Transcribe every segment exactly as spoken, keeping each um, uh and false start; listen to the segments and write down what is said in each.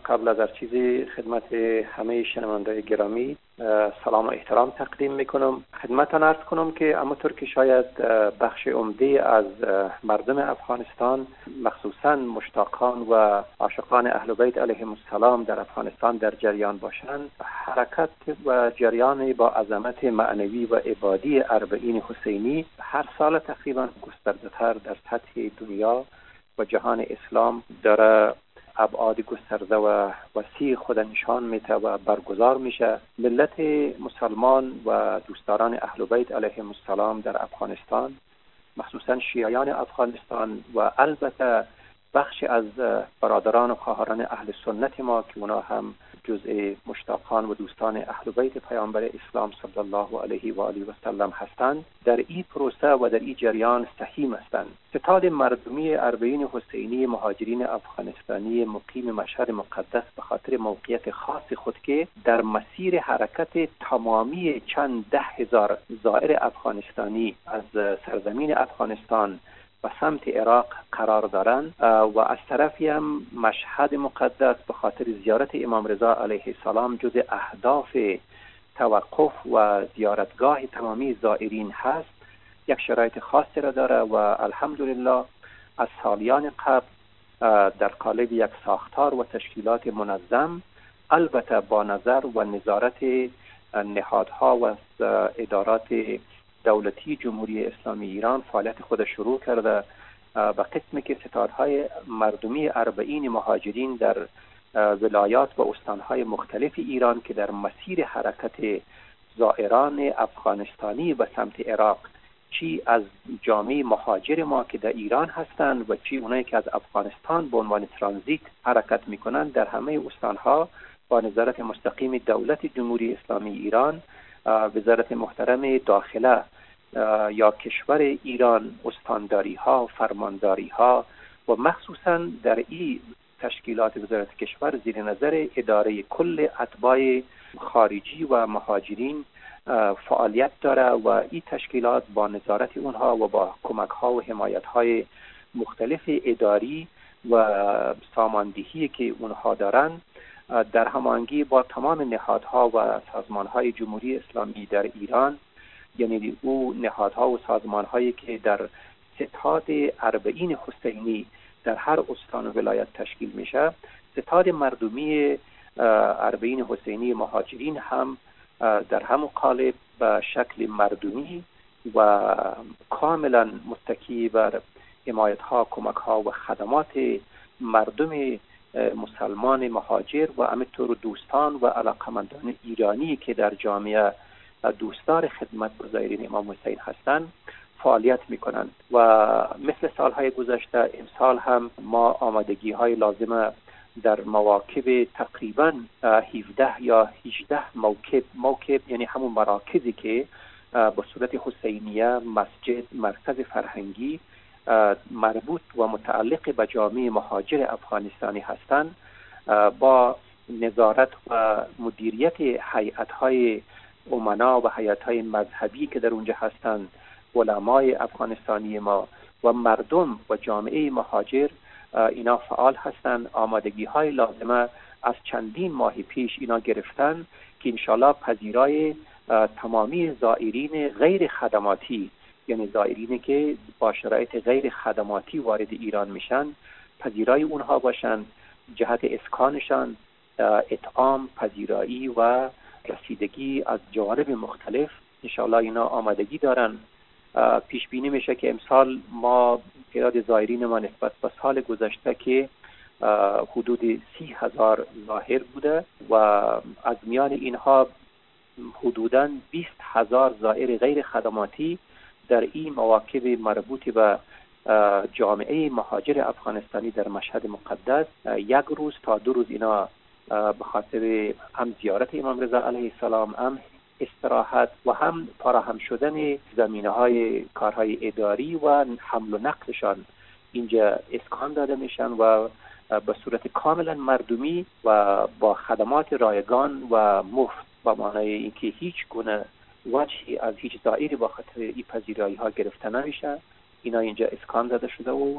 قبل از هر چیزی خدمت همه شنوندگان گرامی سلام و احترام تقدیم میکنم. خدمتتان عرض کنم که همونطور که شاید بخش عمده از مردم افغانستان، مخصوصا مشتاقان و عاشقان اهل بیت علیهم السلام در افغانستان در جریان باشند، حرکت و جریان با عظمت معنوی و عبادی اربعین حسینی هر سال تقریبا گسترده‌تر در سطح دنیا و جهان اسلام داره ابعاد گسترده و وسیع خود نشان میده و برگزار میشه. ملت مسلمان و دوستداران اهل بیت علیهم السلام در افغانستان، مخصوصا شیعیان افغانستان و البته بخش از برادران و خواهران اهل سنت ما که اونا هم جزء مشتاقان و دوستان اهل بیت پیامبر اسلام صلی الله علیه و آله و سلم هستند، در این پروسه و در این جریان سهیم هستند. ستاد مردمی اربعین حسینی مهاجرین افغانستانی مقیم مشهد مقدس به خاطر موقعیت خاص خود که در مسیر حرکت تمامی چند ده هزار زائر افغانستانی از سرزمین افغانستان و سمت عراق قرار دارند و از طرفی هم مشهد مقدس به خاطر زیارت امام رضا علیه السلام جز اهداف توقف و زیارتگاه تمامی زائرین هست، یک شرایط خاصی را داره و الحمدلله از سالیان قبل در قالب یک ساختار و تشکیلات منظم، البته با نظر و نظارت نهادها و ادارات دولتی جمهوری اسلامی ایران فعالیت خود شروع کرده و قسمی که ستادهای مردمی اربعین مهاجرین در ولایات و استانهای مختلف ایران که در مسیر حرکت زائران افغانستانی به سمت عراق، چی از جامعه مهاجر ما که در ایران هستند و چی اونایی که از افغانستان به عنوان ترانزیت حرکت میکنند، در همه استانها با نظارت مستقیم دولت جمهوری اسلامی ایران، وزارت محترم داخله یا کشور ایران، استانداری ها، فرمانداری ها و مخصوصا در این تشکیلات وزارت کشور زیر نظر اداره کل اتباع خارجی و مهاجرین فعالیت داره و این تشکیلات با نظارت اونها و با کمک ها و حمایت های مختلف اداری و ساماندهی که اونها دارن، در هماهنگی با تمام نهادها و سازمانهای جمهوری اسلامی در ایران، یعنی او نهادها و سازمانهایی که در ستاد اربعین حسینی در هر استان و ولایت تشکیل میشه، ستاد مردمی اربعین حسینی مهاجرین هم در همون قالب به شکل مردمی و کاملا متکی بر حمایتها، کمکها و خدمات مردم مسلمان مهاجر و همینطور دوستان و علاقمندان ایرانی که در جامعه دوستدار خدمت به زائرین امام حسین هستند فعالیت میکنند و مثل سالهای گذشته امسال هم ما آمادگی های لازمه در مواکب تقریبا هفده یا هجده موکب موکب یعنی همون مراکزی که به صورت حسینیه، مسجد، مرکز فرهنگی مربوط و متعلق به جامعه مهاجر افغانستانی هستند، با نظارت و مدیریت هیئت‌های امنا و هیئت‌های مذهبی که در اونجا هستند، علمای افغانستانی ما و مردم و جامعه مهاجر اینا فعال هستند. آمادگی‌های لازمه از چندین ماه پیش اینا گرفتن که انشالله پذیرای تمامی زائرین غیر خدماتی، یعنی زائرینی که با شرایط غیر خدماتی وارد ایران میشن، پذیرای اونها باشن، جهت اسکانشان، اطعام، پذیرایی و رسیدگی از جوانب مختلف انشاءالله اینا آمادگی دارن. پیش بینی میشه که امسال ما تعداد زائرین ما نسبت به سال گذشته که حدود سی هزار ظاهر بوده و از میان اینها حدوداً بیست هزار زائر غیر خدماتی در این مواکب مربوط به جامعه مهاجر افغانستانی در مشهد مقدس یک روز تا دو روز اینا به خاطر هم زیارت امام رضا علیه السلام، هم استراحت و هم فراهم شدن زمینه‌های کارهای اداری و حمل و نقلشان اینجا اسکان داده میشن و به صورت کاملا مردمی و با خدمات رایگان و مفت، با معنای اینکه هیچ گونه وجهی از هیچ زائری با خاطر این پذیرایی ها گرفته نمیشه. اینا اینجا اسکان داده شده و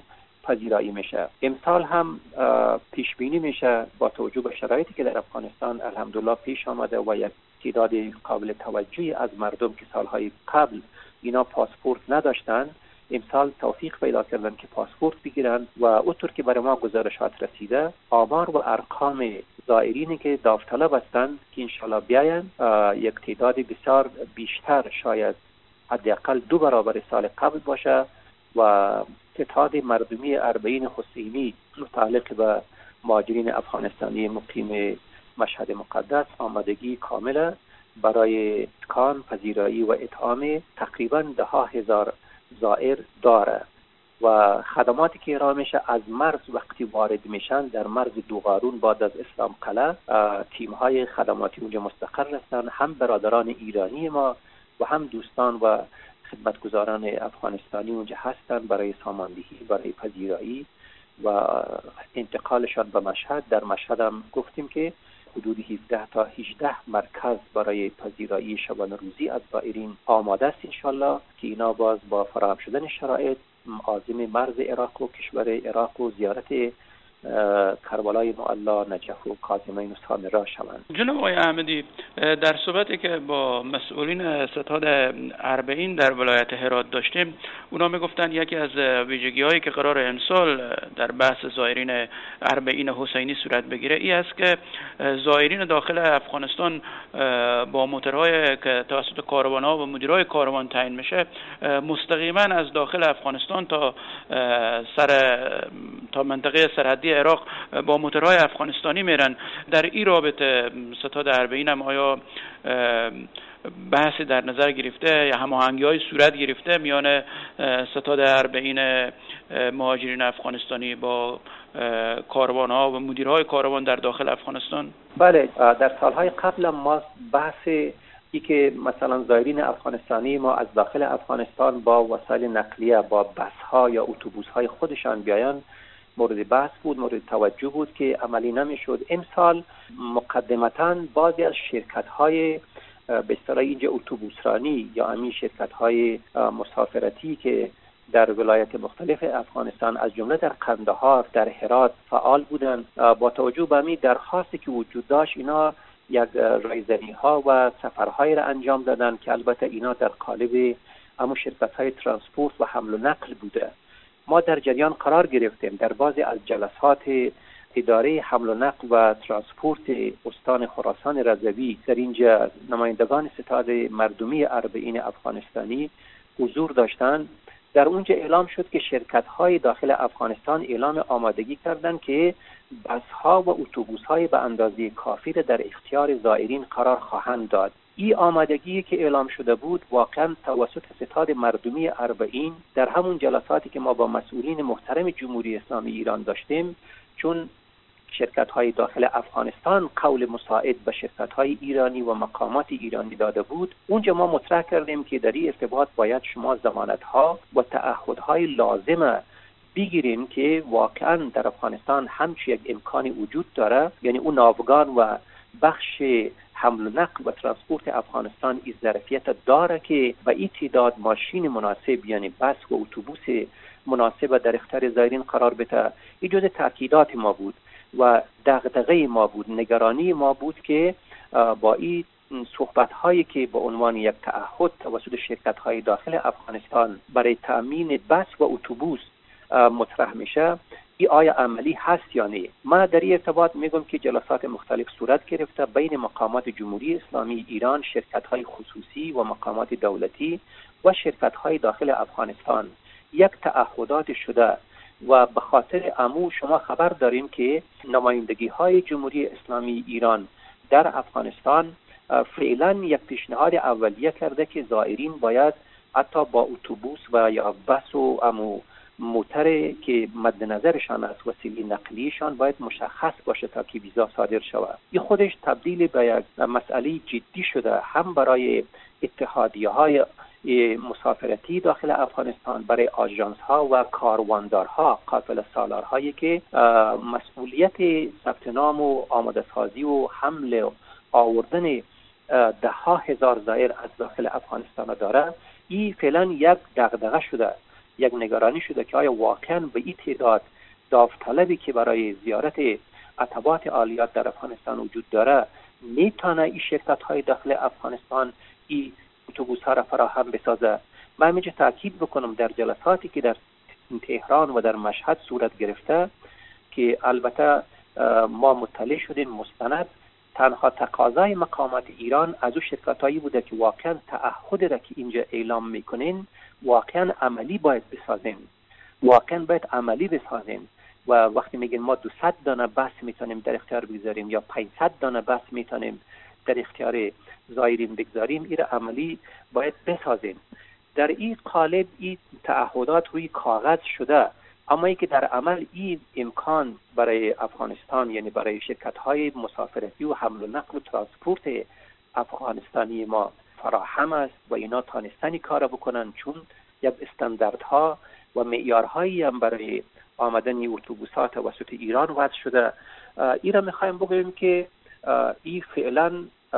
پذیرایی میشه. امسال هم پیش بینی میشه با توجه به شرایطی که در افغانستان الحمدلله پیش آمده و یک تعداد قابل توجهی از مردم که سالهای قبل اینا پاسپورت نداشتن امسال توفیق پیدا کردن که پاسپورت بگیرن و اونطور که برای ما گزارشات رسیده آمار و ارقام زائرینی که داوطلب هستند که انشالله بیاین یک تعداد بسیار بیشتر شاید حداقل دو برابر سال قبل باشه و اتحاد مردمی اربعین حسینی متعلق به مهاجرین افغانستانی مقیم مشهد مقدس آمادگی کامله برای اسکان، پذیرایی و اطعام تقریبا ده ها هزار زائر داره و خدماتی که ارائه میشه از مرز وقتی وارد میشن در مرز دوغارون بعد از اسلام قلعه تیم های خدماتی اونجا مستقر هستند، هم برادران ایرانی ما و هم دوستان و خدمتگزاران افغانستانی اونجا هستند برای ساماندهی، برای پذیرایی و انتقالشان به مشهد. در مشهد هم گفتیم که حدود هفده تا هجده مرکز برای پذیرایی شبانه روزی از زائرین آماده است انشالله که اینا باز با فراهم شدن شرایط عازم مرز عراق و کشور عراق و زیارت کربلای معلا، نجف و کاظمین و سامرا شوند. جناب آقای احمدی، در صحبتی که با مسئولین ستاد اربعین در ولایت هرات داشتیم اونا میگفتن یکی از ویژگی هایی که قرار امسال در بحث زائرین اربعین حسینی صورت بگیره ای است که زائرین داخل افغانستان با موتورهای که توسط کاروان‌ها و مدیرای کاروان تعیین میشه مستقیما از داخل افغانستان تا سر تا منطقه سرحدی عراق با موتورهای افغانستانی میرن. در این رابطه ستاد اربعین هم آیا بحثی در نظر گرفته یا هماهنگی‌های صورت گرفته میان ستاد اربعین مهاجرین افغانستانی با کاروان‌ها و مدیرهای کاروان در داخل افغانستان؟ بله، در سالهای قبل ما بحث ای که مثلا زائرین افغانستانی ما از داخل افغانستان با وسایل نقلیه با بس‌ها یا اتوبوس‌های خودشان بیاین مورد بحث بود، مورد توجه بود که عملی نمیشد. امسال مقدمتاً بعضی از شرکت‌های به اصطلاح اینجا اتوبوسرانی یا همین شرکت‌های مسافرتی که در ولایت مختلف افغانستان از جمله در قندهار، در هرات فعال بودند، با توجه به همین درخواستی که وجود داشت اینا یک رایزنی‌ها و سفرهایی را انجام دادن که البته اینا در قالب همون شرکت‌های ترانسپورت و حمل و نقل بوده. ما در جریان قرار گرفتیم در بعضی از جلسات اداره حمل و نقل و ترانسپورت استان خراسان رضوی در اینجا نمایندگان ستاد مردمی اربعین افغانستانی حضور داشتند. در اونجا اعلام شد که شرکت‌های داخل افغانستان اعلام آمادگی کردند که بس‌ها و اتوبوس‌های به اندازه کافی در اختیار زائرین قرار خواهند داد. این آمادگی که اعلام شده بود واقعا توسط ستاد مردمی اربعین در همون جلساتی که ما با مسئولین محترم جمهوری اسلامی ایران داشتیم، چون شرکت‌های داخل افغانستان قول مساعد به شرکت‌های ایرانی و مقامات ایرانی داده بود، اونجا ما مطرح کردیم که در این ارتباط باید شما ضمانت‌ها و تعهدهای لازمه بگیریم که واقعا در افغانستان همچین یک امکانی وجود داره، یعنی اون ناوگان و بخش حمل و نقل و ترانسپورت افغانستان این ظرفیت داره که به این تعداد ماشین مناسب یعنی بس و اتوبوس مناسب در اختیار زائرین قرار بده. این جزء تاکیدات ما بود و دغدغه ما بود، نگرانی ما بود که با این صحبت هایی که به عنوان یک تعهد توسط شرکت های داخل افغانستان برای تامین بس و اتوبوس مطرح میشه، این آیا عملی هست یا نه. ما در این ارتباط میگم که جلسات مختلف صورت گرفته بین مقامات جمهوری اسلامی ایران، شرکت های خصوصی و مقامات دولتی و شرکت های داخل افغانستان. یک تعهدات شده و به خاطر امو شما خبر داریم که نمایندگی های جمهوری اسلامی ایران در افغانستان فعلا یک پیشنهاد اولیه کرده که زائرین باید حتی با اتوبوس و یا بس و امو موتر که مد نظرشان از وسیله نقلیشان باید مشخص باشه تا که ویزا صادر شود. این خودش تبدیل به یک مسئله جدی شده هم برای اتحادیه های مسافرتی داخل افغانستان، برای آژانس ها و کارواندارها، قافله سالارهایی که مسئولیت ثبت نام و آماده سازی و حمل و آوردن ده ها هزار زائر از داخل افغانستان داره. این فعلا یک دغدغه شده یک نگرانی شده که آیا واقعا به این تعداد داوطلبی که برای زیارت عتبات عالیات در افغانستان وجود داره میتونه این شرکت های داخل افغانستان این اتوبوس ها را فراهم بسازه. من میشه تاکید بکنم در جلساتی که در تهران و در مشهد صورت گرفته که البته ما مطلع شدیم مستند، تنها تقاضای مقامات ایران از او شرکتایی بوده که واقعا تعهد را که اینجا اعلام میکنین واقعا عملی باید بسازیم، واقعا باید عملی بسازیم. و وقتی میگن ما دویست دانه بس میتونیم در اختیار بگذاریم یا پانصد دانه بس میتونیم در اختیار زایرین بگذاریم، این عملی باید بسازیم. در این قالب این تعهدات روی کاغذ شده، اما ای که در عمل این امکان برای افغانستان، یعنی برای شرکت‌های مسافرتی و حمل و نقل و ترانسپورت افغانستانی ما فراهم است و اینا تانستنی کار بکنن، چون یک استانداردها و معیارهایی هم برای آمدن اتوبوسات توسط ایران وضع شده. این را میخوایم بگوییم که این فعلا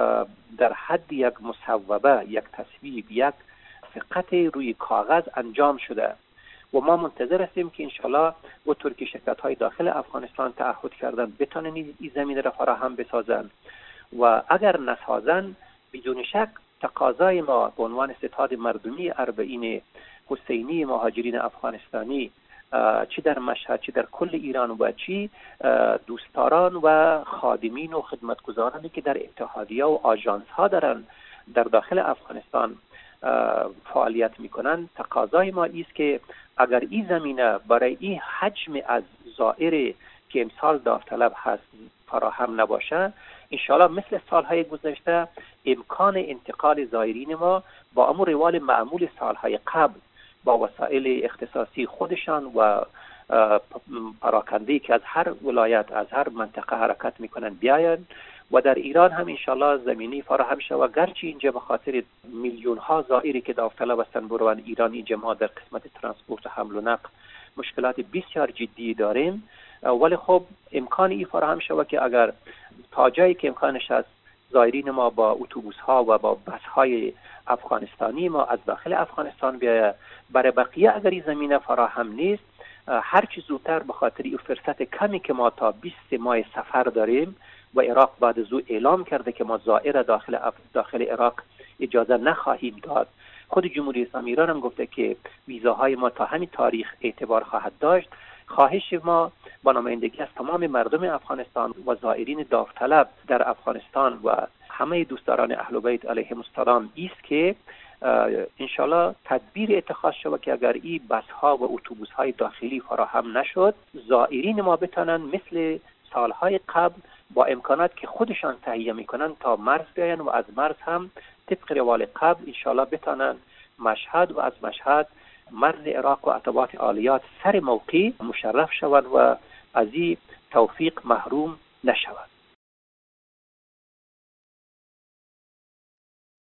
در حد یک مصوبه، یک تصویب، یک فقط روی کاغذ انجام شده و ما منتظر هستیم که انشالله و ترکی شرکت های داخل افغانستان تعهد کردن بتونن این زمین را فراهم بسازن و اگر نسازن بدون شک تقاضای ما به عنوان ستاد مردمی اربعین حسینی مهاجرین افغانستانی چی در مشهد چی در کل ایران و چی دوستداران و خادمین و خدمتگزارانی که در اتحادیه و آژانس ها دارن در داخل افغانستان فعالیت میکنن، تقاضای ما است که اگر این زمینه برای این حجم از زائر که امسال داوطلب هست فراهم نباشه، انشاءالله مثل سالهای گذشته امکان انتقال زائرین ما با امور روال معمول سالهای قبل با وسایل اختصاصی خودشان و پراکنده‌ای که از هر ولایت از هر منطقه حرکت میکنن بیاین و در ایران هم انشالله زمینی فراهم شود. گرچه اینجا به خاطر میلیون ها زائری که داوطلب هستن بروان ایران، اینجا ما در قسمت ترانسپورت و حمل و نقل مشکلات بسیار جدی داریم، ولی خب امکان ای فراهم شود که اگر تا جایی که امکانش است زائرین ما با اتوبوس ها و با بس های افغانستانی ما از داخل افغانستان بیاید. برای بقیه اگر این زمینه فراهم نیست، هر چی زودتر به خاطر این فرصت کمی که ما تا بیست ماه سفر داریم و عراق بعد از او اعلام کرده که ما زائر داخل اف... داخل عراق اجازه نخواهیم داد. خود جمهوری اسلامی ایران هم گفته که ویزاهای ما تا همین تاریخ اعتبار خواهد داشت. خواهش ما با نمایندگی از تمام مردم افغانستان و زائرین داوطلب در افغانستان و همه دوستداران اهل بیت علیهم السلام است که انشالله تدبیر اتخاذ شود که اگر این بس ها و اتوبوس های داخلی فراهم نشد، زائرین ما بتونن مثل سالهای قبل با امکانات که خودشان تهیه میکنن تا مرز بیاین و از مرز هم طبق روال قبل انشالله بتونن مشهد و از مشهد مرز عراق و عتبات عالیات سر موقع مشرف شوند و از این توفیق محروم نشوند.